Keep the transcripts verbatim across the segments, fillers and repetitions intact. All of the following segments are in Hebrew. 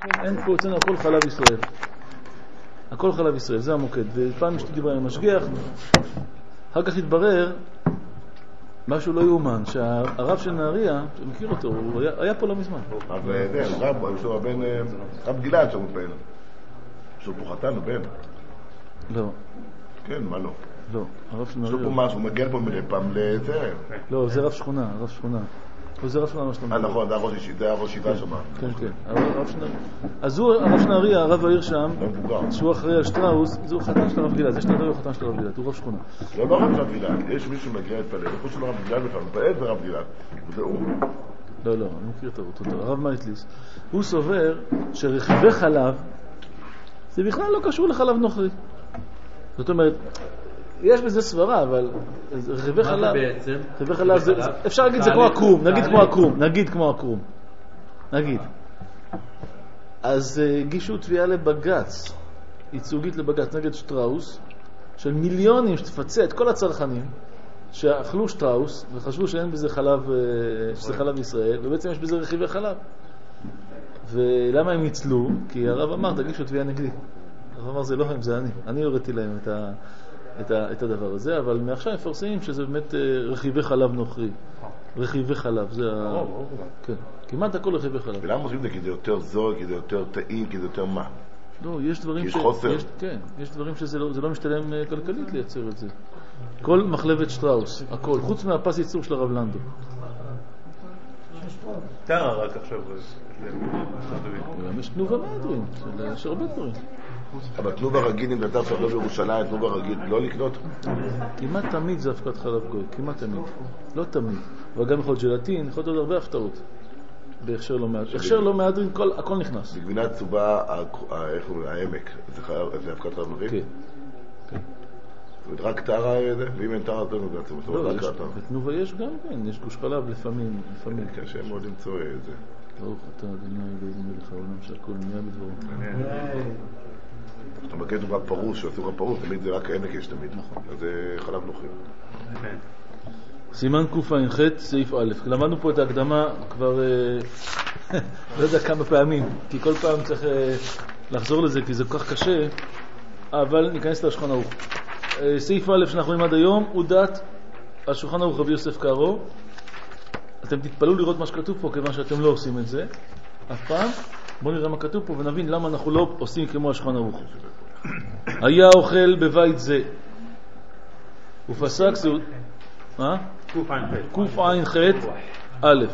אין פה אצלנו הכל חלב ישראל. הכל חלב ישראל, זה המוקד. ופעם אשתי דיברה עם המשגיח, אחר כך התברר משהו לא יאומן, שהרב של נהריה, שמכיר אותו, הוא היה, היה פה לא מזמן. אז זה, רב, יש לו הבן, רב גלעד שם בן. יש לו פה חתן בן. לא. כן, מה לא? לא, הרב של נהריה. יש לו פה משהו, הוא מגיע פה מדי פעם לזה. לא, זה רב שכונה, רב שכונה. זה רב שכונה מה שאתה אומר. אה, נכון, זה היה ראש שיטה שם. כן, כן. אז הוא, הרב של נהריה, הרב העיר שם, שהוא אחראי על שטראוס, זהו חתן של הרב גלעד, זה שנתיים הוא חתן של הרב גלעד, הוא רב שכונה. לא, לא רב גלעד, יש מישהו מגיע להתפלל, איפה של הרב גלעד בכלל, מתפעל ברב גלעד, וזה הוא. לא, לא, אני מכיר את אותו, הרב מייטליס. הוא סובר שרכיבי חלב, זה בכלל לא קשור לחלב נוכרי. זאת אומרת, יש בזה סברה, אבל רכיבי חלב, רכיבי חלב, אפשר להגיד זה כמו הקרום, נגיד כמו הקרום, נגיד כמו הקרום, נגיד. אז הגישו תביעה לבגץ, ייצוגית לבגץ נגד שטראוס, של מיליונים שתפצה את כל הצרכנים שאכלו שטראוס וחשבו שאין בזה חלב, שזה חלב ישראל, ובעצם יש בזה רכיבי חלב. ולמה הם ניצלו? כי הרב אמר, תגישו תביעה נגדי. הרב אמר, זה לא הם, זה אני. אני הורדתי להם את ה... את, ה, את הדבר הזה, אבל מעכשיו הם מפרסמים שזה באמת רכיבי חלב נוכרי. רכיבי חלב, זה ה... כן, כמעט הכל רכיבי חלב. ולמה עושים את זה? כי זה יותר זול, כי זה יותר טעים, כי זה יותר מה? לא, יש דברים ש... יש חוסר. יש, כן, יש דברים שזה לא, זה לא משתלם כלכלית לייצר את זה. כל מחלבת שטראוס, הכל, חוץ מהפס ייצור של הרב לנדו. טרה רק עכשיו. יש תנובה מהדברים, יש הרבה דברים. אבל תנובה רגיל, אם אתה עכשיו לא בירושלים, תנובה רגיל, לא לקנות? כמעט תמיד זה הפקת חלב גוי, כמעט תמיד. לא תמיד. אבל גם יכול להיות ג'לטין, יכול להיות עוד הרבה הפתעות. בהכשר לא מהדרין. הכשר לא מהדרין, הכל נכנס. בגבינה צהובה, איך הוא, העמק, זה הפקת חלב נוכרי? כן. זאת אומרת, רק טרה זה, ואם אין טרה, זה בעצם, זאת אומרת, רק טרה. בתנובה יש גם, כן, יש גוש חלב לפעמים, לפעמים. קשה מאוד למצוא את זה. ברוך אתה, אדוני אלוהינו מלך העולם שהכל נהיה בדברו. אתה מבקש דוגמה פרוס, שעשו לך פרוס, תמיד זה רק עמק יש תמיד. נכון. אז זה חלב נוכרי. סימן קע"ח, סעיף א'. למדנו פה את ההקדמה כבר לא יודע כמה פעמים, כי כל פעם צריך לחזור לזה, כי זה כל כך קשה, אבל ניכנס לשולחן ערוך. סעיף א' שאנחנו רואים עד היום הוא דעת השולחן ערוך רבי יוסף קארו. אתם תתפלאו לראות מה שכתוב פה, כיוון שאתם לא עושים את זה אף פעם. בואו נראה מה כתוב פה ונבין למה אנחנו לא עושים כמו השולחן ערוך. היה אוכל בבית זה ופסק סעוד... מה? קע"ח א'.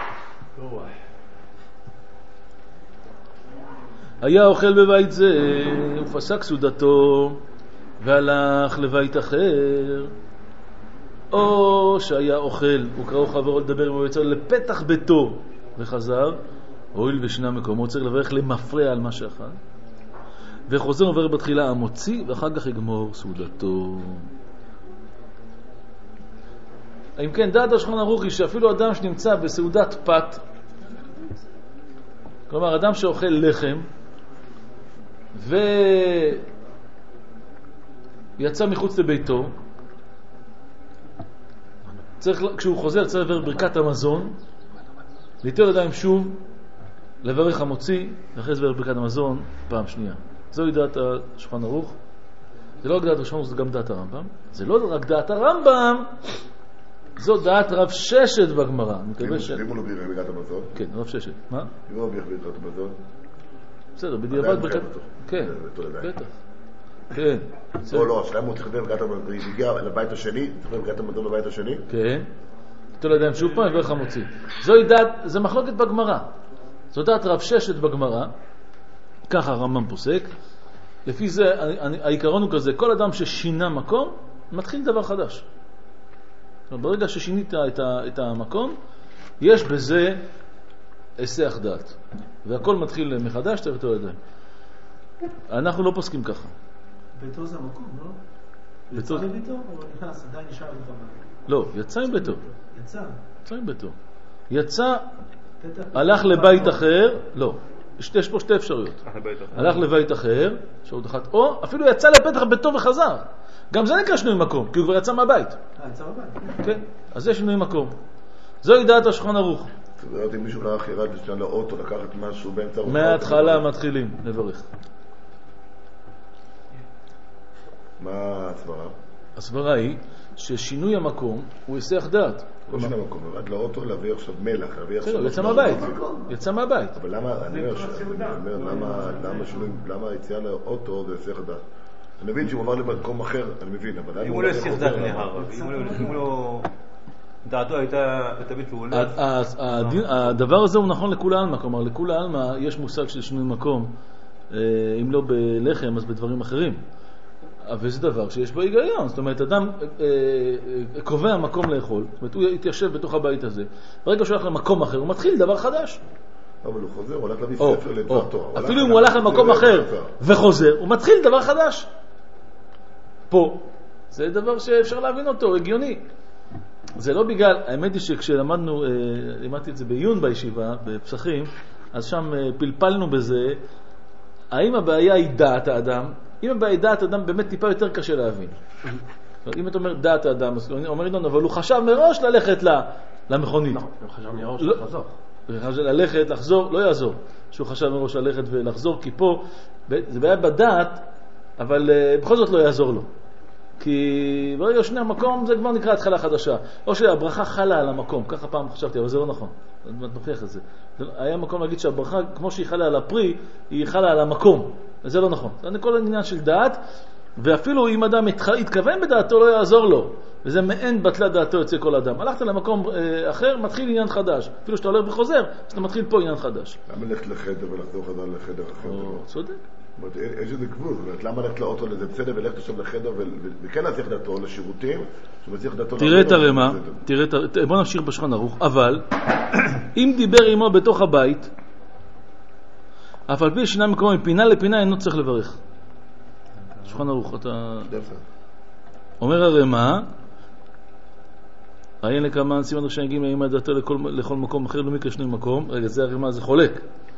היה אוכל בבית זה ופסק סעודתו והלך לבית אחר, או שהיה אוכל וקראו חברו לדבר עם ויצא לפתח ביתו וחזר, הואיל בשני המקומות צריך לברך למפרע על מה שאכל, וחוזר עובר בתחילה המוציא ואחר כך יגמור סעודתו. אם כן, דעת השולחן ערוך היא שאפילו אדם שנמצא בסעודת פת, כלומר אדם שאוכל לחם ויצא מחוץ לביתו, צריך, כשהוא חוזר צריך לברך ברכת המזון, ליטול ידיים שוב, לברך המוציא, ואחרי זה לברך ברכת המזון פעם שנייה. זוהי דעת השולחן ערוך. זה לא רק דעת השולחן ערוך, זה גם דעת הרמב"ם. זה לא רק דעת הרמב"ם, זו דעת רב ששת בגמרא. אם הוא לא בירך ברכת המזון? כן, רב ששת. מה? אם הוא לא בירך ברכת המזון? בסדר, בדיעבד ברכת... כן, בטח. כן. או לא, השלם הוא צריך לברך ברכת המזון. היא הגיעה לבית השני, צריך לברך ברכת המזון לבית השני? כן. ליטול ידיים שוב פעם, לברך המוציא. זוהי דעת, זה מחלוקת בגמרא. זו דעת רב ששת בגמרא, ככה הרמב"ם פוסק. לפי זה, העיקרון הוא כזה, כל אדם ששינה מקום, מתחיל דבר חדש. ברגע ששינית את, ה, את המקום, יש בזה היסח דעת. והכל מתחיל מחדש, צריך ליטול ידיים. אנחנו לא פוסקים ככה. ביתו זה המקום, לא? יצא לביתו או נכנס, עדיין נשאר בביתו? לא, יצא עם ביתו. יצא? יצא עם ביתו. יצא, הלך לבית אחר, לא. יש פה שתי אפשרויות. הלך לבית אחר, אפשרות אחת, או אפילו יצא לפתח ביתו וחזר. גם זה נקרא שינוי מקום, כי הוא כבר יצא מהבית. אה, יצא מהבית. כן, אז זה שינוי מקום. זוהי דעת השולחן ערוך. זאת אומרת, אם מישהו לך ירד לשנה לאוטו, לקחת משהו באמצע... מההתחלה מתחילים לברך. מה הסברה? הסברה היא ששינוי המקום הוא היסח דעת. לא שינוי המקום, ירד לאוטו להביא עכשיו מלח, להביא עכשיו... יצא מהבית, יצא מהבית. אבל למה, אני אומר, למה היציאה לאוטו זה היסח דעת? אני מבין שהוא עבר למקום אחר, אני מבין, אבל... אם הוא לא היסח דעת להר, אם הוא לא... דעתו הייתה תמיד שהוא הולך. הדבר הזה הוא נכון לכול העלמא, כלומר לכול העלמא יש מושג של שינוי מקום, אם לא בלחם אז בדברים אחרים. אבל זה דבר שיש בו היגיון, זאת אומרת אדם קובע מקום לאכול, זאת אומרת הוא יתיישב בתוך הבית הזה, ברגע שהוא הולך למקום אחר הוא מתחיל דבר חדש. אבל הוא חוזר, הוא הולך להביא ספר לדעתו. אפילו אם הוא הולך למקום אחר וחוזר, הוא מתחיל דבר חדש. פה, זה דבר שאפשר להבין אותו, הגיוני. זה לא בגלל, האמת היא שכשלמדנו, לימדתי את זה בעיון בישיבה, בפסחים, אז שם פלפלנו בזה, האם הבעיה היא דעת האדם? אם הבעיה היא דעת האדם, באמת טיפה יותר קשה להבין. אם אתה אומר דעת האדם, אז אומר אינון, אבל הוא חשב מראש ללכת למכונית. הוא חשב מראש לחזור. ללכת, לחזור, לא יעזור. שהוא חשב מראש ללכת ולחזור, כי פה, זה בעיה בדעת, אבל בכל זאת לא יעזור לו. כי ברגע שני המקום זה כבר נקרא התחלה חדשה. או שהברכה חלה על המקום, ככה פעם חשבתי, אבל זה לא נכון. אני נוכיח את זה. היה מקום להגיד שהברכה, כמו שהיא חלה על הפרי, היא חלה על המקום. וזה לא נכון. זה כל העניין של דעת, ואפילו אם אדם יתכוון בדעתו לא יעזור לו. וזה מעין בטלה דעתו יוצא כל אדם. הלכת למקום אחר, מתחיל עניין חדש. אפילו שאתה הולך וחוזר, אז אתה מתחיל פה עניין חדש. למה ללכת לחדר ולחזור חדר לחדר אחר? צודק. יש איזה גבול, זאת אומרת, למה ללכת לאוטו לזה בסדר וללכת עכשיו לחדר וכן להצליח דעתו לשירותים, שמצליח דעתו... תראה את הרמה, בוא נמשיך בשולחן ערוך, אבל אם דיבר עמו בתוך הבית, אף על פי שינה מקומו מפינה לפינה אינו צריך לברך. שולחן ערוך, אתה... אומר הרמה, עיין לכמה סימן ראשון יגיעים עם דעתו לכל מקום אחר, לא מקרה שני מקום, רגע, זה הרמה, זה חולק.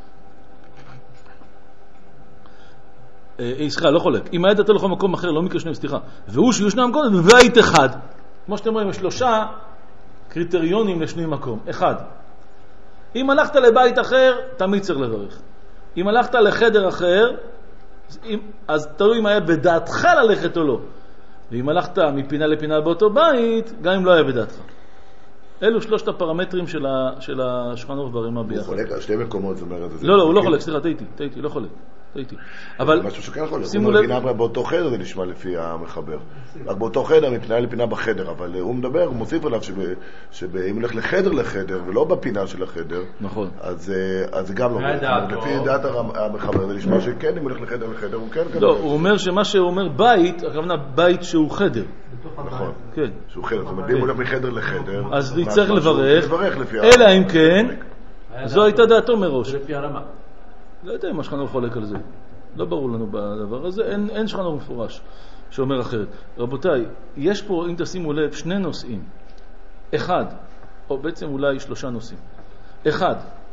אה, סליחה, לא חולק. אם היה דעתו לכל מקום אחר, לא מקרה שני, סליחה. והוא שיהיו שני מקום, ובית אחד. כמו שאתם רואים, יש שלושה קריטריונים לשני מקום. אחד, אם הלכת לבית אחר, תמיד צריך לברך. אם הלכת לחדר אחר, אז, אז תלוי אם היה בדעתך ללכת או לא. ואם הלכת מפינה לפינה באותו בית, גם אם לא היה בדעתך. אלו שלושת הפרמטרים של, ה, של השולחן ערוך והרמה ביחד. הוא חולק על שתי מקומות, זאת אומרת... לא, לא, הוא לא חולק, סליחה, תהייתי, תהייתי, לא חולק. אבל משהו שכן חולק, הוא מבינה באותו חדר, זה נשמע לפי המחבר. רק באותו חדר, מפינה לפינה בחדר, אבל הוא מדבר, הוא מוסיף עליו שאם הולך לחדר לחדר, ולא בפינה של החדר, נכון. אז זה גם לא חולק. לפי דעת המחבר, זה נשמע שכן, אם הולך לחדר לחדר, הוא כן... לא, הוא אומר שמה שהוא אומר בית, הכוונה בית שהוא חדר. נכון, כן. שהוא חדר, זאת אומרת, אם הוא הולך מחדר לחדר, אז צריך לברך, אלא אם כן, זו הייתה דעתו מראש. לפי הרמה. לא יודע אם השולחן ערוך חולק על זה. לא ברור לנו בדבר הזה. אין, אין שולחן ערוך מפורש שאומר אחרת. רבותיי, יש פה, אם תשימו לב, שני נושאים. אחד, או בעצם אולי שלושה נושאים. אחד,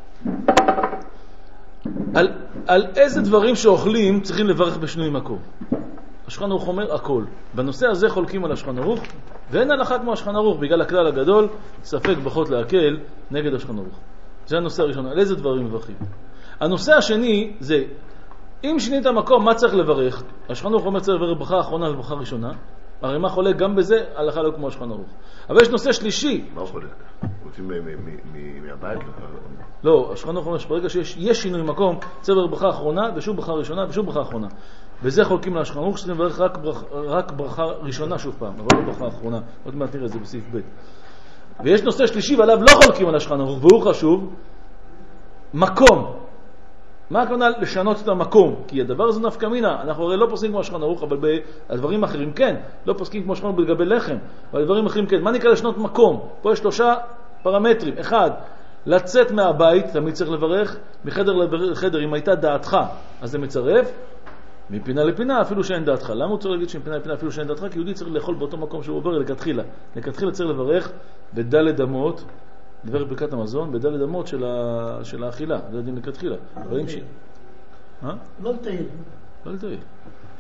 על, על איזה דברים שאוכלים צריכים לברך בשינוי מקום. השולחן ערוך אומר הכל. בנושא הזה חולקים על השולחן ערוך, ואין הלכה כמו השולחן ערוך, בגלל הכלל הגדול, ספק בחות להקל נגד השולחן ערוך. זה הנושא הראשון. על איזה דברים מברכים? הנושא השני זה, אם שינית המקום, מה צריך לברך? השולחן ערוך אומר צריך לברך ברכה האחרונה וברכה ראשונה. הרי מה חולק גם בזה? הלכה לא כמו השולחן ערוך. אבל יש נושא שלישי. מה הוא חולק? רוצים מהבית? לא, השולחן ערוך אומר שברגע שיש שינוי מקום, צריך לברך ברכה האחרונה ושוב ברכה ראשונה ושוב ברכה האחרונה. וזה חולקים לשולחן ערוך, שצריכים לברך רק, ברכה, רק ברכה ראשונה שוב פעם, אבל לא ברכה האחרונה. עוד מעט נראה את זה בסעיף ב'. ויש נושא שלישי ועליו לא חולקים על השולחן ערוך, והוא חשוב, מקום. מה הכוונה לשנות את המקום? כי הדבר הזה נפקא מינה, אנחנו הרי לא פוסקים כמו השולחן ערוך, אבל בדברים אחרים כן, לא פוסקים כמו השולחן ערוך לגבי לחם, אבל בדברים אחרים כן. מה נקרא לשנות מקום? פה יש שלושה פרמטרים. אחד, לצאת מהבית, תמיד צריך לברך, מחדר לחדר, אם הייתה דעתך, אז זה מצרף, מפינה לפינה אפילו שאין דעתך. למה הוא צריך להגיד שמפינה לפינה אפילו שאין דעתך? כי יהודי צריך לאכול באותו מקום שהוא עובר לכתחילה. לכתחילה צריך לברך בדלת אמות, דבר ברכת המזון, בדלת אמות של, ה... של האכילה, זה הדין לכתחילה. רואים ש... אה? לא לתאיר. לא לתאיר.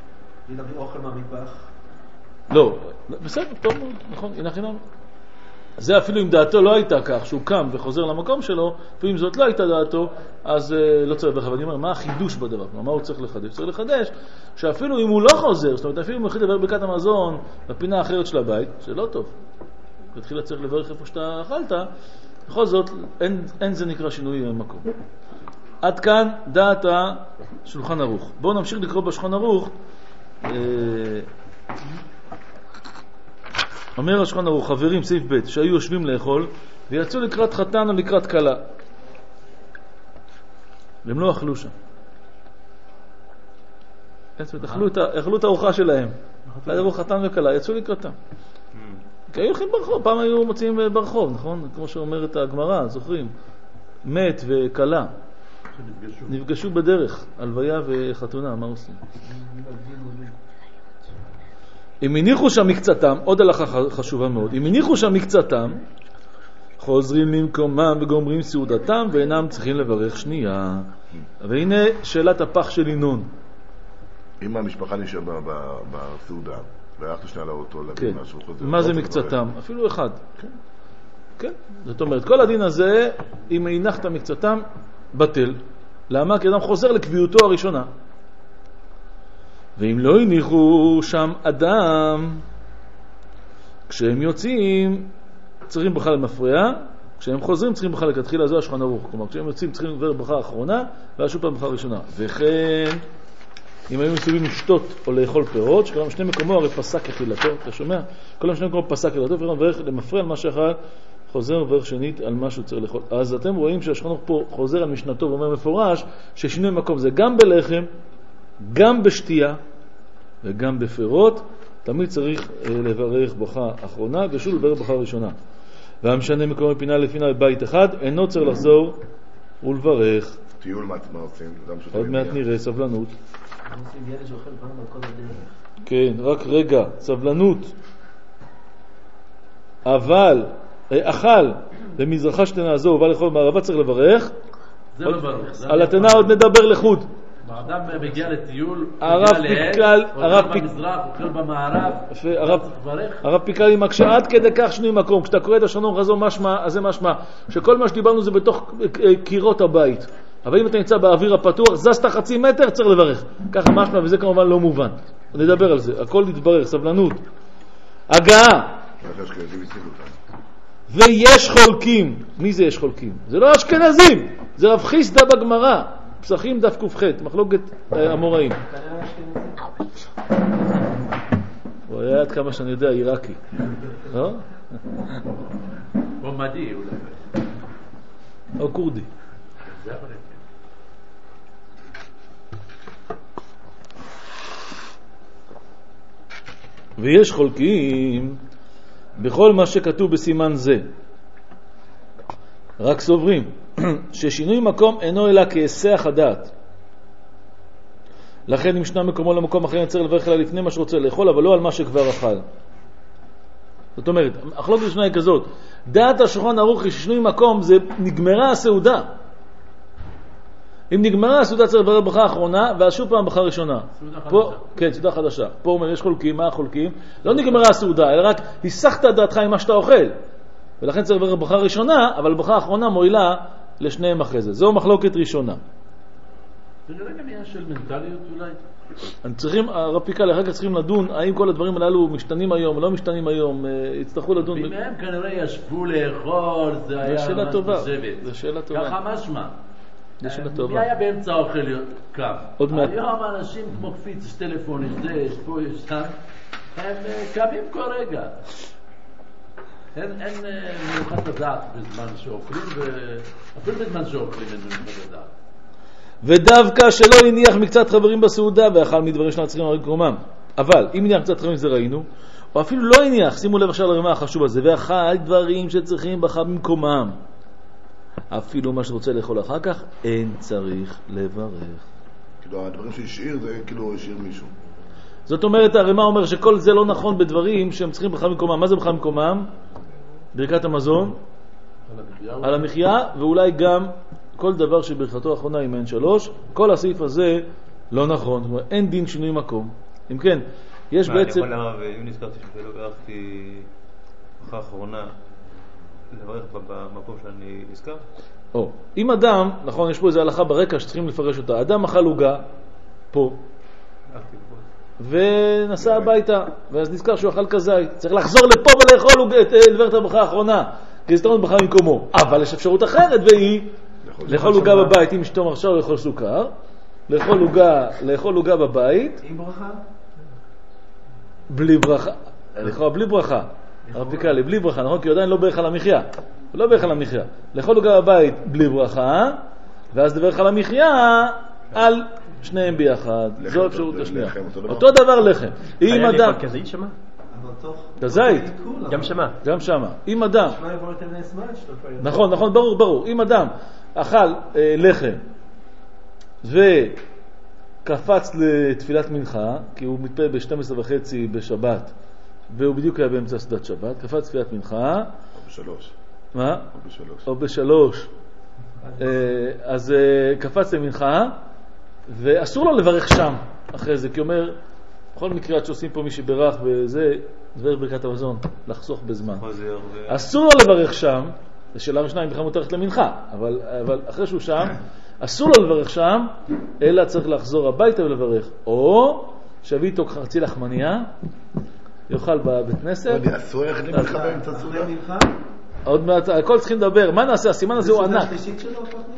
ינביא אוכל מהמטבח. לא, בסדר, טוב מאוד, נכון, הנה חינם. זה אפילו אם דעתו לא הייתה כך, שהוא קם וחוזר למקום שלו, ואם זאת לא הייתה דעתו, אז uh, לא צריך לברך. ואני אומר, מה החידוש בדבר? מה הוא צריך לחדש? צריך לחדש שאפילו אם הוא לא חוזר, זאת אומרת, אפילו אם הוא החליט לברך ברכת המזון בפינה האחרת של הבית, שלא טוב. בתחילה צריך לברך איפה שאתה אכלת, בכל זאת, אין, אין זה נקרא שינוי מקום. עד כאן דעת השולחן ערוך. בואו נמשיך לקרוא בשולחן ערוך. אה, אומר השולחן ערוך, חברים, סעיף ב', שהיו יושבים לאכול ויצאו לקראת חתן או לקראת כלה. והם לא אכלו שם. אכלו את, אכלו את הארוחה שלהם. היה חתן וכלה, יצאו לקראתם. כי היו הולכים ברחוב, פעם היו מוצאים ברחוב, נכון? כמו שאומרת הגמרא, זוכרים? מת וכלה. נפגשו בדרך, הלוויה וחתונה, מה עושים? אם הניחו שם מקצתם, עוד הלכה חשובה מאוד, אם הניחו שם מקצתם, חוזרים למקומם וגומרים סעודתם ואינם צריכים לברך שנייה. והנה שאלת הפח של ינון. אם המשפחה נשאר בסעודה, והלכת שנייה לאוטו, להגיד משהו חוזר. מה זה מקצתם? אפילו אחד. כן. זאת אומרת, כל הדין הזה, אם הנחת מקצתם, בטל. למה? כי אדם חוזר לקביעותו הראשונה. ואם לא הניחו שם אדם, כשהם יוצאים, צריכים ברכה למפריע, כשהם חוזרים צריכים ברכה לכתחילה, זו השולחן ערוך. כלומר, כשהם יוצאים צריכים לברך ברכה האחרונה, ואז שוב פעם ברכה ראשונה. וכן, אם היו מסוגלים לשתות או לאכול פירות, שכולם שני מקומו הרי פסק אכילתו, אתה שומע? כולם שני מקומו פסק אכילתו, וכולם מברך למפריע על מה שאכל, חוזר וברך שנית על מה שהוא צריך לאכול. אז אתם רואים שהשולחן ערוך פה חוזר על משנתו ואומר מפורש, ששינוי מקום זה גם בלחם, גם בשתייה וגם בפירות, תמיד צריך לברך ברכה אחרונה, ושוב לברך ברכה ראשונה. והמשנה מקום מפינה לפינה בבית אחד, אינו צריך לחזור ולברך. טיול מה עושים? עוד מעט נראה, סבלנות. כן, רק רגע, סבלנות. אבל, אכל במזרחה שתנה הזו ובא לאכול מערבה צריך לברך. זה לא ברור. על התנה עוד נדבר לחוד. האדם מגיע לטיול, הרב פיקל, הרב פיקל, במזרח, אוכל במערב, הרב פיקל היא מקשה עד כדי כך שינוי מקום. כשאתה קורא את השולחן ערוך הזו משמע, אז זה משמע שכל מה שדיברנו זה בתוך קירות הבית. אבל אם אתה נמצא באוויר הפתוח, זזת חצי מטר, צריך לברך. ככה משמע, וזה כמובן לא מובן. נדבר על זה, הכל יתברר, סבלנות. הגעה. ויש חולקים. מי זה יש חולקים? זה לא אשכנזים, זה רב חיסדא בגמרא. פסחים דף ק"ח, מחלוקת אמוראים. הוא היה עד כמה שאני יודע עיראקי. לא? או מדי אולי. או קורדי. ויש חולקים בכל מה שכתוב בסימן זה. רק סוברים ששינוי מקום אינו אלא כהיסח הדעת. לכן אם שנה מקומו למקום אחר צריך לברך עליה לפני מה שרוצה לאכול, אבל לא על מה שכבר אכל. זאת אומרת, החלוקת ראשונה היא כזאת, דעת השולחן ערוך ששינוי מקום זה נגמרה הסעודה. אם נגמרה הסעודה צריך לברך ברכה האחרונה, ואז שוב פעם ברכה ראשונה. סעודה פה, חדשה. כן, סעודה חדשה. פה אומר, יש חולקים, מה החולקים? לא נגמרה הסעודה, אלא רק היסחת דעתך עם מה שאתה אוכל. ולכן צריך לברך ברכה ראשונה, אבל ברכה האחרונה מועילה לשניהם אחרי זה. זו מחלוקת ראשונה. זה נראה גם עניין של מנטליות אולי. אני צריכים, הרב פיקל, אחר כך צריכים לדון, האם כל הדברים הללו משתנים היום, לא משתנים היום, יצטרכו לדון. מהם כנראה ישבו לאכול, זה היה שאלה טובה. בשבט. זה שאלה טובה. ככה משמע. זה שאלה מי טובה. היה באמצע האוכל קם? עוד מעט. היום אנשים כמו קפיץ, יש טלפון, יש זה, יש פה, יש שם, הם קמים כל רגע. אין מיוחד לדעת בזמן שאוכלים, ואפילו בזמן שאוכלים אין מיוחד לדעת. ודווקא שלא הניח מקצת חברים בסעודה ואכל מדברים שלנו צריכים להרגיל קרומם. אבל אם הניח קצת חברים זה ראינו, או אפילו לא הניח, שימו לב עכשיו לרמה החשוב הזה, ואכל דברים שצריכים בחר במקומם. אפילו מה שרוצה לאכול אחר כך, אין צריך לברך. כאילו הדברים שהשאיר זה כאילו השאיר מישהו. זאת אומרת, הרמה אומר שכל זה לא נכון בדברים שהם צריכים בחר במקומם. מה זה בחר במקומם? ברכת המזון, על המחיה, ואולי גם כל דבר שברכתו האחרונה עם אין שלוש, כל הסעיף הזה לא נכון, זאת אומרת, אין דין שינוי מקום. אם כן, יש מה, בעצם... אני יכול לרב, אם נזכרתי שלא ברכתי ברכה האחרונה, לברך במקום שאני נזכר? או, אם אדם, נכון, יש פה איזו הלכה ברקע שצריכים לפרש אותה, אדם אכל עוגה פה, ונסע הביתה, ואז נזכר שהוא אכל כזית, צריך לחזור לפה ולאכול לדבר את הברכה האחרונה, כי זה תרון ברכה במקומו. אבל יש אפשרות אחרת, והיא לאכול עוגה בבית, אם אשתו מרשה או לאכול סוכר, לאכול עוגה, לאכול עוגה בבית, עם ברכה? בלי ברכה, לאכול בלי ברכה, הרב פיקלי, בלי ברכה, נכון? כי הוא עדיין לא ברך על המחיה, הוא לא ברך על המחיה. לאכול עוגה בבית בלי ברכה, ואז לברך על המחיה על שניהם ביחד. זו אפשרות השנייה. אותו דבר לחם. אם אדם... כזית שמה? כזית. גם שמה. גם שמה. אם אדם... שמה יבוא לתל נס מה? נכון, נכון, ברור, ברור. אם אדם אכל לחם וקפץ לתפילת מנחה, כי הוא מתפלל ב-שתים עשרה וחצי בשבת, והוא בדיוק היה באמצע סעודת שבת, קפץ לתפילת מנחה. או בשלוש. מה? או בשלוש. או בשלוש. אז קפץ למנחה, ואסור לו לברך שם אחרי זה, כי הוא אומר, בכל מקרה עד שעושים פה מי שברך וזה, דברך ברכת המזון, לחסוך בזמן. אסור לו לברך שם, זה שאלה ראשונה אם בכלל מותרת למנחה, אבל, אבל אחרי שהוא שם, אסור לו לברך שם, אלא צריך לחזור הביתה ולברך. או שביא איתו חצי לחמניה, יאכל בבית כנסת. אסור איך למנחה באמצע סעודה? עוד מעט, הכל צריכים לדבר. מה נעשה? הסימן הזה הוא ענק. זה סעודה שלישית שלו?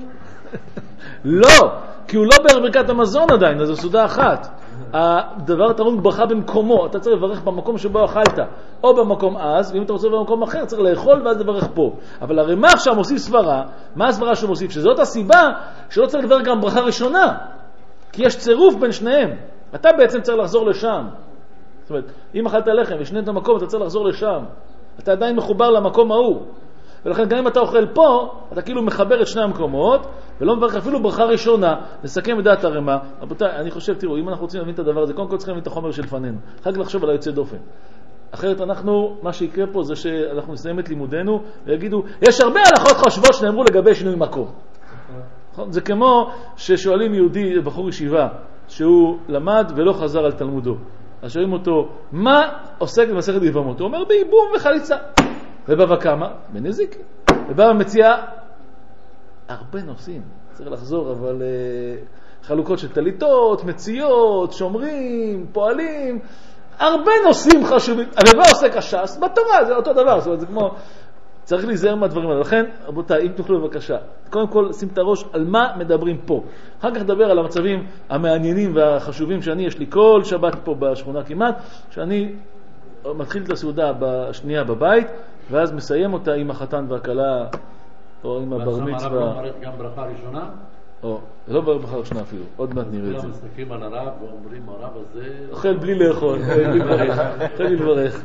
לא, כי הוא לא בברכת המזון עדיין, אז זו סעודה אחת. הדבר תרון ברכה במקומו, אתה צריך לברך במקום שבו אכלת, או במקום אז, ואם אתה רוצה במקום אחר, צריך לאכול ואז לברך פה. אבל הרמ"ח עכשיו מוסיף סברה, מה הסברה שהוא מוסיף? שזאת הסיבה שלא צריך לברך גם ברכה ראשונה, כי יש צירוף בין שניהם. אתה בעצם צריך לחזור לשם. זאת אומרת, אם אכלת לחם ושנית את המקום, אתה צריך לחזור לשם. אתה עדיין מחובר למקום ההוא. ולכן גם אם אתה אוכל פה, אתה כאילו מחבר את שני המקומות, ולא מברך אפילו ברכה ראשונה, נסכם את דעת הרמ"ח. רבותיי, אני חושב, תראו, אם אנחנו רוצים להבין את הדבר הזה, קודם כל צריכים להבין את החומר שלפנינו. אחר כך לחשוב על היוצא דופן. אחרת אנחנו, מה שיקרה פה זה שאנחנו נסיים את לימודנו, ויגידו, יש הרבה הלכות חשובות שנאמרו לגבי שינוי מקום. זה כמו ששואלים יהודי, בחור ישיבה, שהוא למד ולא חזר על תלמודו. אז שואלים אותו, מה עוסק במסכת יבמות? הוא אומר, בייבום וחליצה. ובא כמה? בנזיק. ובא מציע הרבה נושאים, צריך לחזור, אבל uh, חלוקות של תליטות, מציאות, שומרים, פועלים, הרבה נושאים חשובים. אבל מה עוסק הש"ס? בתורה, זה אותו דבר. זאת אומרת, זה כמו, צריך להיזהר מהדברים האלה. לכן, רבותיי, אם תוכלו בבקשה, קודם כל שים את הראש על מה מדברים פה. אחר כך דבר על המצבים המעניינים והחשובים שאני, יש לי כל שבת פה בשכונה כמעט, שאני מתחיל את הסעודה בשנייה בבית, ואז מסיים אותה עם החתן והכלה, או עם הבר מצווה. הרב לא מראה גם ברכה ראשונה? או, לא ברכה ראשונה אפילו, עוד מעט נראה את זה. כולם מסתכלים על הרב ואומרים, הרב הזה... אוכל בלי לאכול, בלי לברך. אוכל בלי לברך.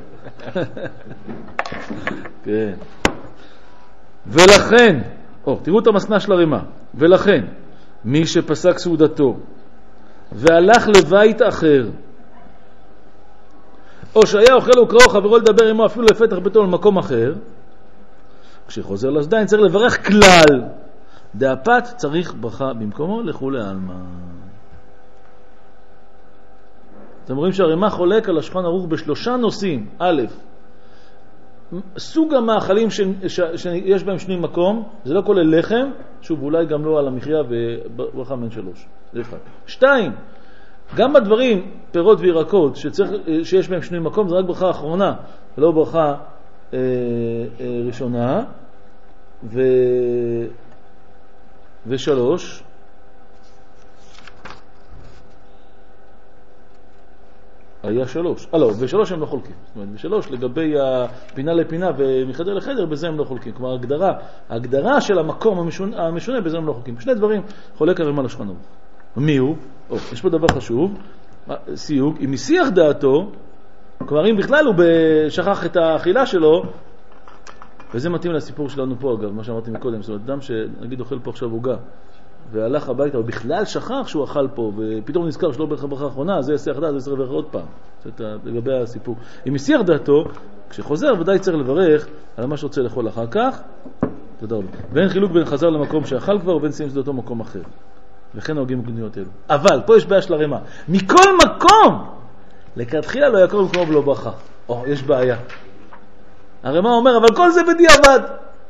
כן. ולכן, או, תראו את המסנה של הרמ"ח. ולכן, מי שפסק סעודתו, והלך לבית אחר, או שהיה אוכל וקראו חברו לדבר עמו אפילו לפתח ביתו למקום אחר, כשחוזר לשדיים צריך לברך כלל. דאפת צריך ברכה במקומו לכולי עלמא. אתם רואים שהרמ"ח חולק על השולחן ערוך בשלושה נושאים. א', סוג המאכלים ש... ש... שיש בהם שני מקום, זה לא כולל לחם, שוב אולי גם לא על המחיה וברכה מן שלוש. זה אחד. שתיים, גם בדברים, פירות וירקות, שצריך, שיש בהם שני מקום, זה רק ברכה אחרונה, ולא ברכה אה, אה, ראשונה. ו... ושלוש, היה שלוש. אה לא, ושלוש הם לא חולקים. זאת אומרת, ושלוש לגבי הפינה לפינה ומחדר לחדר, בזה הם לא חולקים. כלומר, הגדרה, הגדרה של המקום המשונה, המשונה בזה הם לא חולקים. שני דברים חולק הרמ"ח לשולחן ערוך. מי הוא? או, יש פה דבר חשוב, סיוג, אם מסיח דעתו, כלומר, אם בכלל הוא שכח את האכילה שלו, וזה מתאים לסיפור שלנו פה, אגב, מה שאמרתי מקודם, זאת אומרת, אדם שנגיד אוכל פה עכשיו עוגה, והלך הביתה, הוא בכלל שכח שהוא אכל פה, ופתאום נזכר שלא ברכה ברכה האחרונה, זה יסיח דעת, זה צריך לברך עוד פעם. זאת אומרת, לגבי הסיפור. אם מסיח דעתו, כשחוזר, ודאי צריך לברך על מה שרוצה לאכול אחר כך, תודה רבה. ואין חילוק בין חזר למקום שאכל כבר, ובין סיים שדתו מקום אחר. וכן נוהגים גניות אלו. אבל, פה יש בעיה של הרמ"ח. מכל מקום, לכתחילה לא יקרוב כמו ולא ברכה. או, יש בעיה. הרמ"ח אומר, אבל כל זה בדיעבד.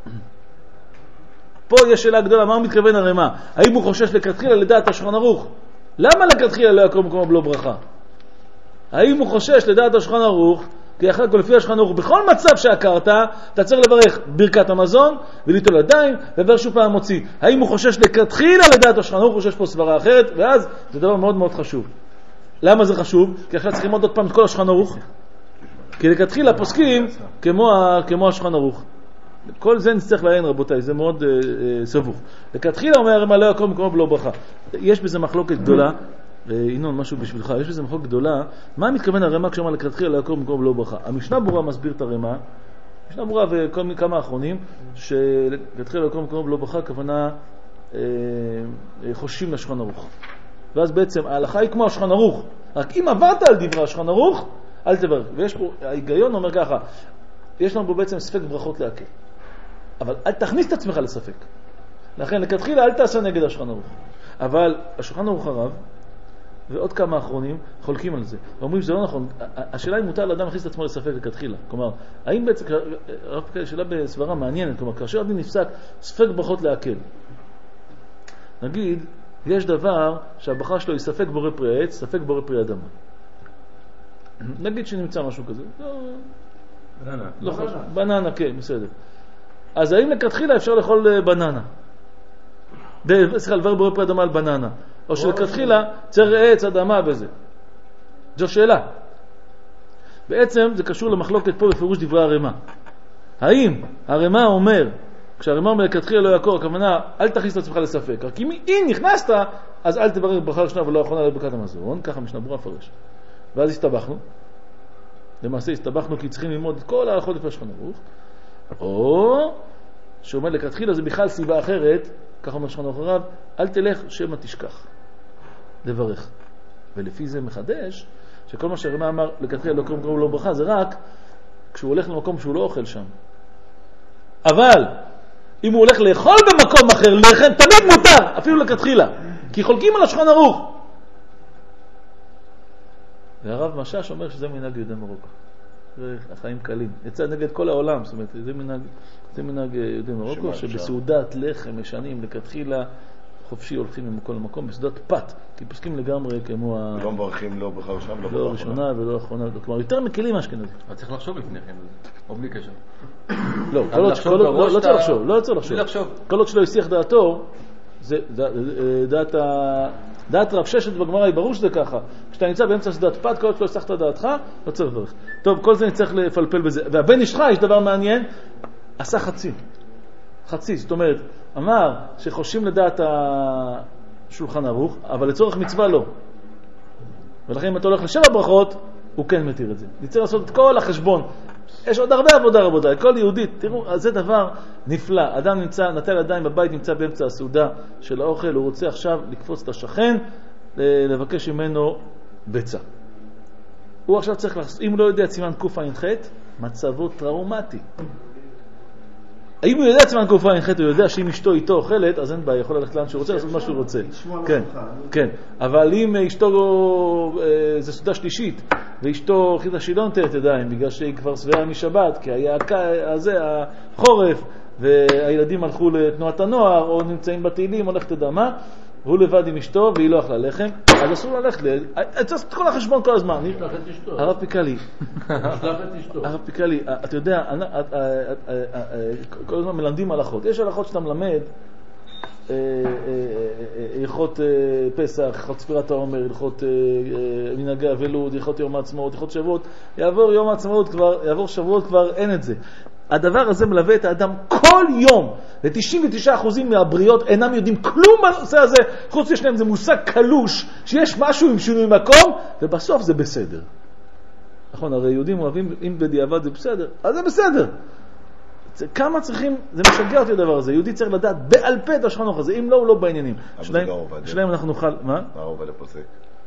פה יש שאלה גדולה, מה הוא מתכוון הרמה? האם הוא חושש לכתחילה לדעת השולחן ערוך? למה לכתחילה לא יקום מקום בלא ברכה? האם הוא חושש לדעת השולחן ערוך? כי אחר כך לפי השולחן ערוך, בכל מצב שהכרת, אתה צריך לברך ברכת המזון, וליטול ידיים, ובר שוב פעם מוציא. האם הוא חושש לכתחילה לדעת השולחן ערוך? הוא חושש פה סברה אחרת, ואז זה דבר מאוד מאוד חשוב. למה זה חשוב? כי עכשיו צריכים עוד פעם את כל השולחן ערוך. כי לכתחילה פוסקים כמו, כמו השולחן ערוך. כל זה נצטרך לעין רבותיי, זה מאוד אה, אה, סבוך. לכתחילה אומר הרמ"א לא יקום מקום בלא ברכה. יש בזה מחלוקת גדולה, ינון משהו בשבילך, יש בזה מחלוקת גדולה, מה מתכוון הרמ"א כשאומר לכתחילה לא יקום מקום בלא ברכה? המשנה ברורה מסביר את הרמ"א, המשנה ברורה וכל כמה האחרונים, שלכתחילה לא יקום מקום בלא ברכה, הכוונה אה, חוששים לשולחן ערוך. ואז בעצם ההלכה היא כמו השולחן ערוך, רק אם עברת על דברי השולחן ערוך, אל תברך. ויש פה, ההיגיון אומר ככה, יש לנו פה בעצם ספק ברכות להקל. אבל אל תכניס את עצמך לספק. לכן, לכתחילה אל תעשה נגד השולחן ערוך. אבל השולחן ערוך הרב, ועוד כמה האחרונים, חולקים על זה. ואומרים שזה לא נכון. השאלה היא מותר לאדם להכניס את עצמו לספק לכתחילה. כלומר, האם בעצם, שאלה בסברה מעניינת, כלומר, כאשר הדין נפסק, ספק ברכות להקל. נגיד, יש דבר שהברכה שלו היא ספק בורא פרי העץ, ספק בורא פרי אדמה. נגיד שנמצא משהו כזה. בננה. לא חשוב. בננה, כן, בסדר. אז האם לכתחילה אפשר לאכול בננה? סליחה, לבר בורא פרי אדמה על בננה. או שלכתחילה צריך עץ אדמה בזה. זו שאלה. בעצם זה קשור למחלוקת פה בפירוש דברי הרמ"א. האם הרמ"א אומר, כשהרמ"א אומר לכתחילה לא יקור, הכוונה אל תכניס את עצמך לספק. רק אם, אם נכנסת, אז אל תברך ברכה ראשונה ולא אחרונה לברכת המזון. ככה משנה ברורה פרש. ואז הסתבכנו. למעשה הסתבכנו כי צריכים ללמוד את כל ההלכות לפי השולחן ערוך. או שאומר לכתחילה זה בכלל סיבה אחרת, ככה אומר השולחן ערוך הרב, אל תלך שמא תשכח לברך. ולפי זה מחדש שכל מה שהרמ"א אמר לכתחילה לא קרום קרום לא ברכה, זה רק כשהוא הולך למקום שהוא לא אוכל שם. אבל אם הוא הולך לאכול במקום אחר, לכן תמיד מותר, אפילו לכתחילה, כי חולקים על השולחן ערוך. והרב משש אומר שזה מנהג יהודי מרוקו. זה החיים קלים. יצא נגד כל העולם, זאת אומרת, זה מנהג, זה מנהג יהודי מרוקו, שבסעודת לחם משנים לכתחילה חופשי הולכים ממקום למקום, בסעודת פת, כי פוסקים לגמרי כמו ה... לא מברכים לא ברכה ראשונה, לא ראשונה ולא אחרונה. כלומר, יותר מקלים אשכנזים. אבל צריך לחשוב לפני כן, או בלי קשר. לא, לא צריך לחשוב, לא צריך לחשוב. כל עוד שלא יסיח דעתו, זה דעת ה... דעת רב ששת בגמרא היא ברור שזה ככה. כשאתה נמצא באמצע סעודת פת, כל עוד שלא יסחת דעתך, לא צריך לברך. טוב, כל זה נצטרך לפלפל בזה. והבן איש חי, יש דבר מעניין, עשה חצי. חצי, זאת אומרת, אמר שחושים לדעת השולחן ערוך, אבל לצורך מצווה לא. ולכן אם אתה הולך לשבע ברכות, הוא כן מתיר את זה. נצטרך לעשות את כל החשבון. יש עוד הרבה עבודה רבותיי, כל יהודית, תראו, זה דבר נפלא. אדם נמצא, נטל ידיים בבית, נמצא באמצע הסעודה של האוכל, הוא רוצה עכשיו לקפוץ את השכן, לבקש ממנו ביצה. הוא עכשיו צריך, אם הוא לא יודע סימן קע"ח, מצבו טראומטי. אם הוא יודע סימן קע"ח, הוא יודע שאם אשתו איתו אוכלת, אז אין בעיה, יכול ללכת לאן שהוא רוצה, לעשות מה שהוא רוצה. כן, כן. אבל אם אשתו, זה סעודה שלישית, ואשתו חיתה שהיא לא נטלת ידיים, בגלל שהיא כבר שבעה משבת, כי היה הזה, החורף, והילדים הלכו לתנועת הנוער, או נמצאים בתהילים, הולך תדע מה, והוא לבד עם אשתו, והיא לא אכלה לחם, אז אסור ללכת, צריך את כל החשבון כל הזמן. נשלח את אשתו. הרב פיקלי, נשלח את אשתו. הרב פיקלי, אתה יודע, כל הזמן מלמדים הלכות. יש הלכות שאתה מלמד, הלכות פסח, הלכות ספירת העומר, הלכות מנהגי אבלות, הלכות יום העצמאות, הלכות שבועות. יעבור יום העצמאות כבר, יעבור שבועות כבר, אין את זה. הדבר הזה מלווה את האדם כל יום. ל-תשעים ותשעה אחוז מהבריות אינם יודעים כלום בנושא הזה, חוץ יש להם זה מושג קלוש, שיש משהו עם שינוי מקום, ובסוף זה בסדר. נכון, הרי יהודים אוהבים, אם בדיעבד זה בסדר, אז זה בסדר. זה, כמה צריכים, זה משגע אותי הדבר הזה, יהודי צריך לדעת בעל פה את השולחן ערוך הזה, אם לא, הוא לא בעניינים. שלהם אנחנו נוכל, מה? מה הרב עובדיה פוסק?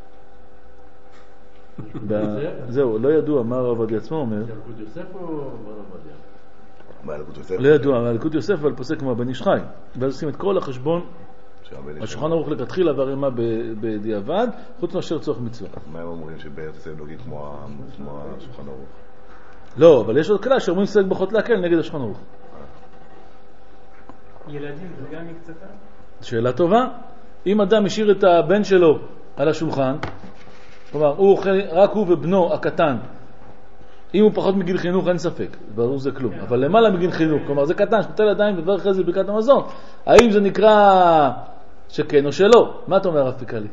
זהו, לא ידוע מה הרב עובדיה עצמו אומר. ילקוט יוסף או הרב עובדיה? לא ידוע, אבל ילקוט יוסף אבל פוסק כמו הבן איש חי. ואז עושים את כל החשבון, השולחן ערוך לכתחילה והרמ"א בדיעבד, חוץ מאשר צורך מצווה. מה הם אומרים שבארץ ישראל נוגעים כמו השולחן ערוך? לא, אבל יש עוד כלל שאומרים ספק ברכות להקל נגד השולחן ערוך. ילדים זה גם מקצתם? שאלה טובה. אם אדם השאיר את הבן שלו על השולחן, כלומר, הוא אוכל, רק הוא ובנו הקטן, אם הוא פחות מגיל חינוך, אין ספק, ברור זה כלום. אבל למעלה מגיל חינוך, כלומר, זה קטן, שנוטל ידיים וברך אחרי זה ברכת המזון. האם זה נקרא שכן או שלא? מה אתה אומר, הרב פיקלי?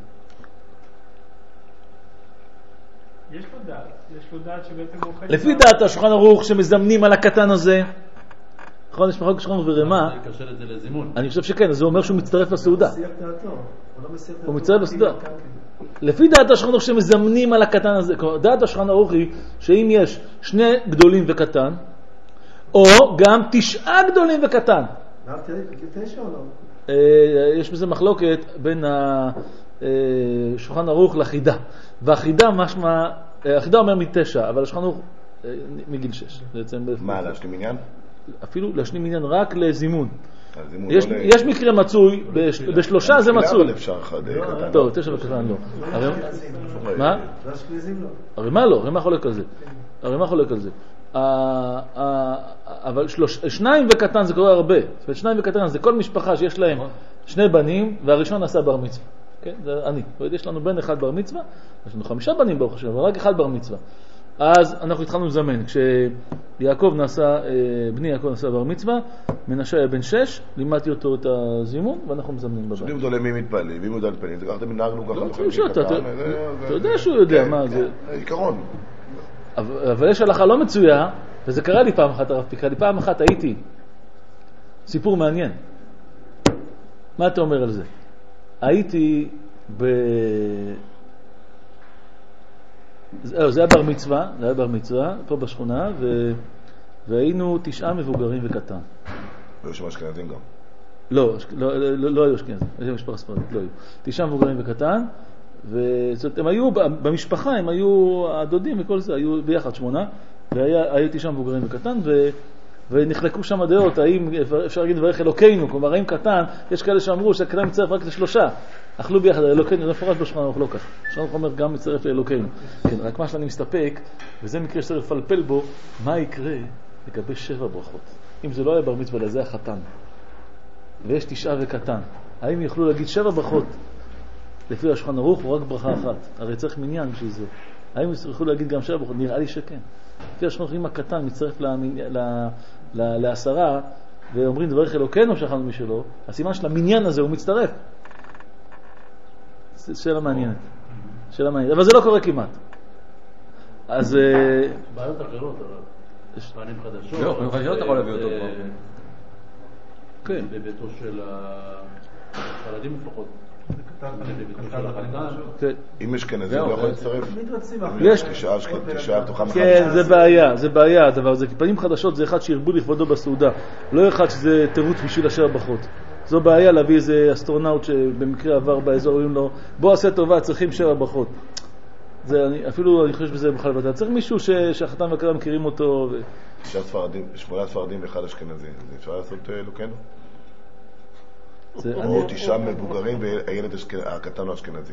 יש לו דעת, יש לו דעת שבעצם הוא אוכל... לפי דעת השולחן ערוך שמזמנים על הקטן הזה, נכון, יש מחלוקת שולחן ורמה, זה יקשר את זה לזימון. אני חושב שכן, אז זה אומר שהוא מצטרף לסעודה. הוא מסייג דעתו. הוא לא מסייג דעתו. הוא מצטרף לסעודה. לפי דעת השולחן ערוך שמזמנים על הקטן הזה, כלומר, דעת השולחן ערוך היא שאם יש שני גדולים וקטן, או גם תשעה גדולים וקטן. תשע או לא? יש בזה מחלוקת בין השולחן ערוך לחידה. והחידה משמע, החידה אומר מתשע, אבל השולחן ערוך מגיל שש. מה, להשלים עניין? אפילו להשלים עניין רק לזימון. יש, לא יש מקרה מצוי, בשלושה זה מצוי. אבל אפשר אחד קטן. טוב, תשע וקטן לא. מה? הרי מה לא? הרי מה חולק על זה? הרי מה חולק על זה? אבל שניים וקטן זה קורה הרבה. זאת אומרת, שניים וקטן זה כל משפחה שיש להם שני בנים, והראשון עשה בר מצווה. כן? זה אני. יש לנו בן אחד בר מצווה, יש לנו חמישה בנים ברוך השם, אבל רק אחד בר מצווה. אז אנחנו התחלנו לזמן, כשיעקב נעשה, בני יעקב נעשה בר מצווה, מנשה היה בן שש, לימדתי אותו את הזימון, ואנחנו מזמנים בבית. שנים גדולים מי מתפללים, מי מודע מתפללים, זה ככה מנהגנו ככה. לא צריך לשאול, אתה יודע שהוא יודע מה זה. עיקרון. אבל יש הלכה לא מצויה, וזה קרה לי פעם אחת, הרב פיקלי, פעם אחת הייתי, סיפור מעניין. מה אתה אומר על זה? הייתי ב... זה היה בר מצווה, זה היה בר מצווה, פה בשכונה, ו... והיינו תשעה מבוגרים וקטן. והיו שם אשכנזים גם? לא, לא, לא, לא היו אשכנזים, היו משפחה ספרדית, לא היו. תשעה מבוגרים וקטן, וזאת, הם היו, במשפחה הם היו הדודים וכל זה, היו ביחד שמונה, והיו תשעה מבוגרים וקטן, ו... ונחלקו שם הדעות, האם אפשר להגיד לברך אלוקינו, כלומר האם קטן, יש כאלה שאמרו שהקטן מצטרף רק לשלושה, אכלו ביחד, אלוקינו, זה מפורש בשולחן ערוך לא כך, השולחן ערוך אומר גם מצטרף לאלוקינו, כן, רק מה שאני מסתפק, וזה מקרה שצריך לפלפל בו, מה יקרה לגבי שבע ברכות, אם זה לא היה בר מצווה, זה החתן, ויש תשעה וקטן, האם יוכלו להגיד שבע ברכות, לפי השולחן ערוך, או רק ברכה אחת, הרי צריך מניין בשביל זה, האם יוכלו להגיד גם שבע ברכות, נראה לי שכן, לפי השולחן ערוך, אם הקטן מצטרף לעשרה, ואומרים דברך אלוקינו שכנו משלו, הסימן של המניין הזה הוא מצטרף. שאלה מעניינת. שאלה מעניינת. אבל זה לא קורה כמעט. אז... בעיות אחרות, אבל... פנים חדשות. לא, פנים חדשות אתה יכול להביא אותו כבר. כן. בביתו של החרדים לפחות. אם יש כנזים, לא יכול להצטרף. יש תשעה בתוכם אחד. כן, זה בעיה, זה בעיה הדבר הזה. כי פנים חדשות זה אחד שירבו לכבודו בסעודה. לא אחד שזה תירוץ בשביל השאר ברכות. זו בעיה להביא איזה אסטרונאוט שבמקרה עבר באזור, אומרים לו, בוא עשה טובה, צריכים שבע ברכות. זה, אני, אפילו אני חושב בזה בכלל בדעת. צריך מישהו שהחתן והכלה מכירים אותו. תשעה ספרדים, שמונה ספרדים ואחד אשכנזי. אפשר לעשות אלוקינו? או תשעה מבוגרים והילד הקטן הוא אשכנזי.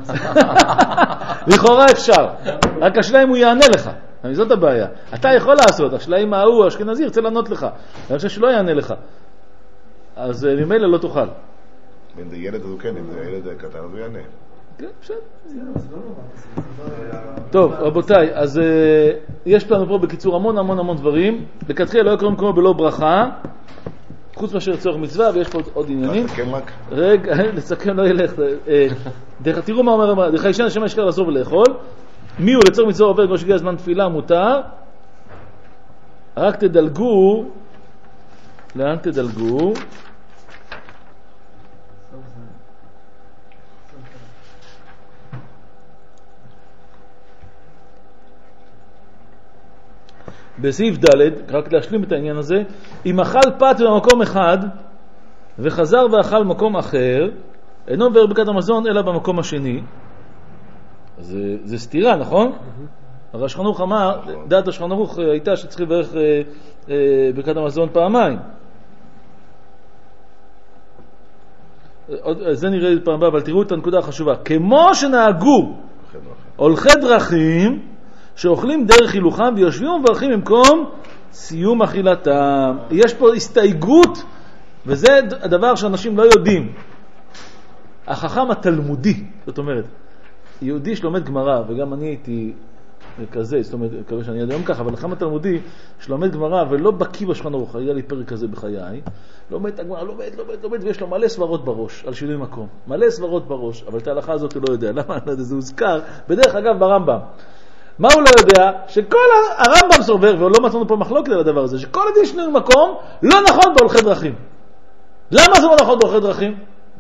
לכאורה אפשר, רק השאלה אם הוא יענה לך, זאת הבעיה. אתה יכול לעשות, השאלה אם ההוא האשכנזי ירצה לענות לך, אני חושב שלא יענה לך, אז ממילא לא תוכל. אם זה ילד אז הוא כן, אם זה ילד קטן אז הוא יענה. כן, בסדר. טוב, רבותיי, אז יש לנו פה בקיצור המון המון המון דברים. לכתחילה לא יקרום כמו בלא ברכה, חוץ מאשר צורך מצווה, ויש פה עוד עניינים. לסכם רק? רגע, לסכם לא ילך. תראו מה אומר, דרך הישן השם ישכר לעזור ולאכול. מי הוא לצורך מצווה עובר כמו שגיע זמן תפילה מותר. רק תדלגו, לאן תדלגו? בסעיף ד', רק להשלים את העניין הזה, אם אכל פת במקום אחד וחזר ואכל במקום אחר, אינו עובר ברכת המזון אלא במקום השני. זה, זה סתירה, נכון? הרי השולחן ערוך אמר, דעת השולחן ערוך הייתה שצריך לברך אה, אה, ברכת המזון פעמיים. זה נראה פעם הבאה, אבל תראו את הנקודה החשובה. כמו שנהגו הולכי דרכים, שאוכלים דרך הילוכם ויושבים ומברכים במקום סיום אכילתם. יש פה הסתייגות וזה הדבר שאנשים לא יודעים. החכם התלמודי, זאת אומרת, יהודי שלומד גמרא, וגם אני הייתי כזה, זאת אומרת, מקווה שאני עד היום ככה, אבל החכם התלמודי שלומד גמרא ולא בקיא בשולחן ערוך, היה לי פרק כזה בחיי, לומד את הגמרא, לומד, לומד, לומד, ויש לו מלא סברות בראש, על שינוי מקום. מלא סברות בראש, אבל את ההלכה הזאת הוא לא יודע. למה? זה הוזכר, בדרך אגב ברמב"ם. מה הוא לא יודע? שכל הרמב"ם סובר, ולא מצאנו פה מחלוקת על הדבר הזה, שכל הדין שינוי מקום לא נכון בהולכי דרכים. למה זה לא נכון בהולכי דרכים?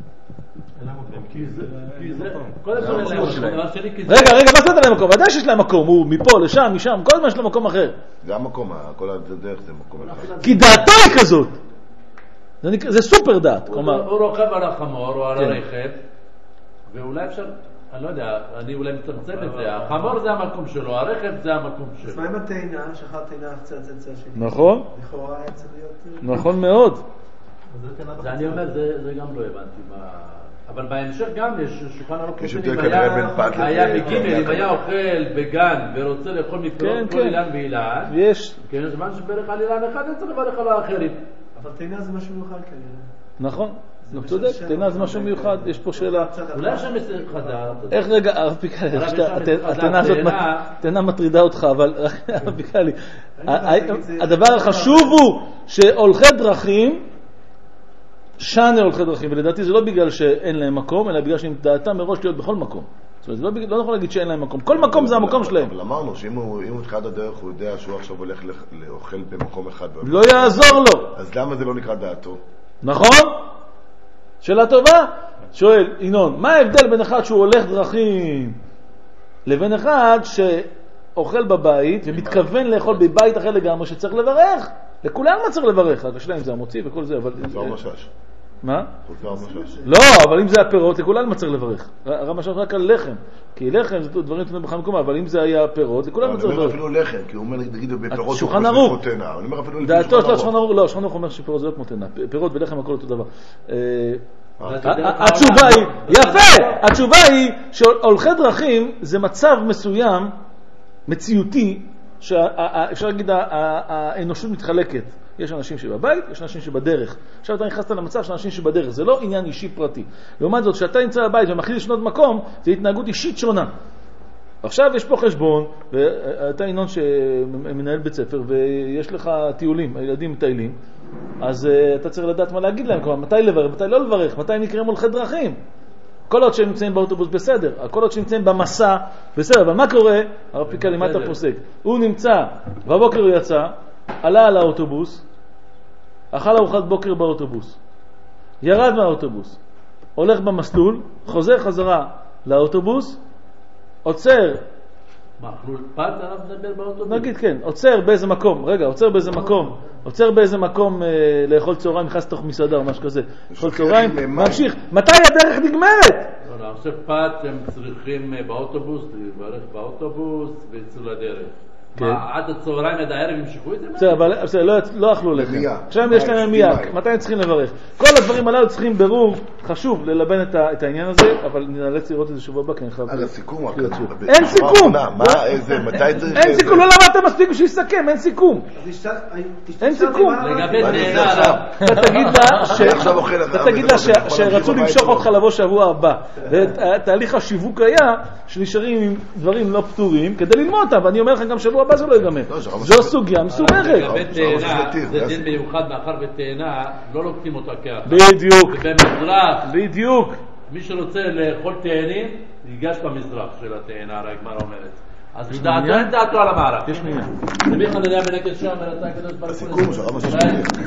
רגע, רגע, מה זאת להם מקום? ודאי שיש להם מקום, הוא מפה, לשם, משם, כל הזמן יש לו מקום אחר. זה המקום, כל הדרך זה מקום אחר. כי דעתו היא כזאת. זה סופר דעת. הוא רוכב על החמור או על הרכב, ואולי אפשר, אני לא יודע, אני אולי מצמצם את זה, החמור זה המקום שלו, הרכב זה המקום שלו. אז מה עם הטעינה, שאחת טעינה קצת זה צד שלי? נכון. לכאורה היה צריך להיות... נכון מאוד. זה אני אומר, זה גם לא הבנתי מה... אבל בהמשך גם יש שולחן ערוך היה בגימל, אם היה אוכל בגן ורוצה לאכול מפירות כל אילן ואילן, יש. כן, זמן שברך על אילן אחד, צריך לברך על האחרים. אבל טעינה זה משהו מיוחד כנראה. נכון, לא צודק, טעינה זה משהו מיוחד, יש פה שאלה. אולי יש שם מסר חדה. איך רגע, הרב פיקלי, הטעינה הזאת, טעינה מטרידה אותך, אבל הרב פיקלי, הדבר החשוב הוא שהולכי דרכים, שנה הולכי דרכים, ולדעתי זה לא בגלל שאין להם מקום, אלא בגלל שהם דעתם מראש להיות בכל מקום. זאת אומרת, זה לא נכון להגיד שאין להם מקום. כל מקום זה המקום שלהם. אבל אמרנו שאם הוא תחילת הדרך, הוא יודע שהוא עכשיו הולך לאוכל במקום אחד. לא יעזור לו. אז למה זה לא נקרא דעתו? נכון? שאלה טובה? שואל, ינון, מה ההבדל בין אחד שהוא הולך דרכים לבין אחד שאוכל בבית ומתכוון לאכול בבית אחר לגמרי שצריך לברך? לכולם מה צריך לברך? רק השלם זה המוציא וכל זה, אבל... חוזר משש. מה? חוזר משש. לא, אבל אם זה הפירות, לכולם מה צריך לברך. הרב משש רק על לחם. כי לחם זה דברים תנאים בכל מקום, אבל אם זה היה פירות, לכולם מה צריך לברך. אני אומר אפילו לחם, כי הוא אומר, נגיד, בפירות שולחן ערוך. אני אומר אפילו דעתו של שולחן ערוך, לא, שולחן ערוך אומר שפירות זה לא כמו תנא. פירות ולחם הכל אותו דבר. התשובה היא, יפה, התשובה היא שהולכי דרכים זה מצב מסוים, מציאותי, שאפשר להגיד האנושות מתחלקת. יש אנשים שבבית, יש אנשים שבדרך. עכשיו אתה נכנסת למצב של אנשים שבדרך, זה לא עניין אישי פרטי. לעומת זאת, שאתה נמצא בבית ומחליט לשנות מקום, זה התנהגות אישית שונה. עכשיו יש פה חשבון, ואתה עינון שמנהל בית ספר, ויש לך טיולים, הילדים מטיילים, אז אתה צריך לדעת מה להגיד להם, כלומר, מתי לברך, מתי לא לברך, מתי נקראים הולכי דרכים. כל עוד שהם נמצאים באוטובוס בסדר, כל עוד שהם נמצאים במסע בסדר, אבל מה קורה? הרב פיקלי, מה אתה פוסק? הוא נמצא, בבוקר הוא יצא, עלה על האוטובוס, אכל ארוחת בוקר באוטובוס, ירד מהאוטובוס, הולך במסלול, חוזר חזרה לאוטובוס, עוצר, מה, חלול פת עליו מדבר באוטובוס? נגיד כן, עוצר באיזה מקום, רגע, עוצר באיזה מקום, עוצר באיזה מקום אה, לאכול צהריים, נכנס לתוך מסעדה או משהו כזה, לאכול צהריים, ממשיך, מתי הדרך נגמרת? לא, לא, עכשיו פת הם צריכים באוטובוס, לברך באוטובוס ויצאו לדרך. עד הצהריים עד הערב ימשכו את זה? בסדר, אבל לא אכלו לחם. עכשיו יש להם מיד, מתי הם צריכים לברך? כל הדברים הללו צריכים ברור, חשוב ללבן את העניין הזה, אבל נאלץ לראות את זה שבוע הבא, כי אני חייב... על הסיכום, אין סיכום! אין סיכום, לא למדתם מספיק בשביל לסכם, אין סיכום. אין סיכום. לגבי תאנה, אתה תגיד לה שרצו למשוך אותך לבוא שבוע הבא, ותהליך השיווק היה שנשארים עם דברים לא פתורים כדי ללמוד אותם, ואני אומר לך גם שבוע הבא זה לא ייגמר. זו סוגיה מסובכת. לגבי תאנה, זה דין מיוחד מאחר בתאנה, לא לוקחים אותה ככה. בדיוק. ובמזרח, בדיוק. מי שרוצה לאכול תאנים, ייגש במזרח של התאנה, הרי הגמרא אומרת. אז דעתו אין דעתו על המערב. יש מילה. למי אחד יודע מנקד שם, מנתה הקדוש ברוך הוא. הסיכום, שרב משהו